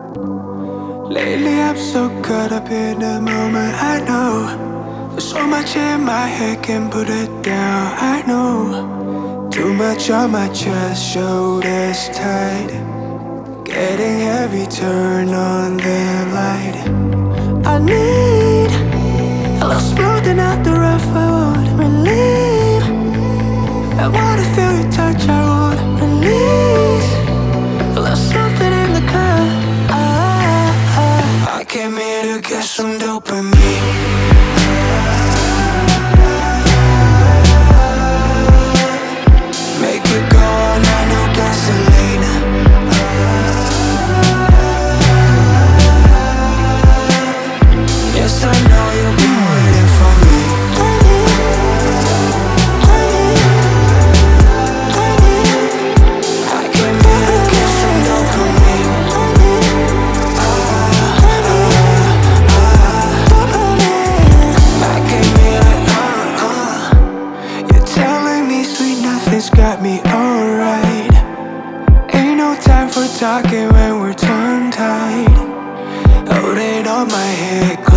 Lately I'm so caught up in the moment. I know there's so much in my head, can't put it down. I know too much on my chest, shoulders tight, getting heavy, turn on the light. I need a little smoothing out the rough, I want relief. I wanna feel your touch, I want release. A little something in the car. I came here to get some dopamine. Make it go on, I know gasoline. Yes, I know you've been waiting for me. I came here to get some dopamine. I came here You're telling me sweet nothing's got me alright. Ain't no time for talking when we're tongue-tied. Holding on my head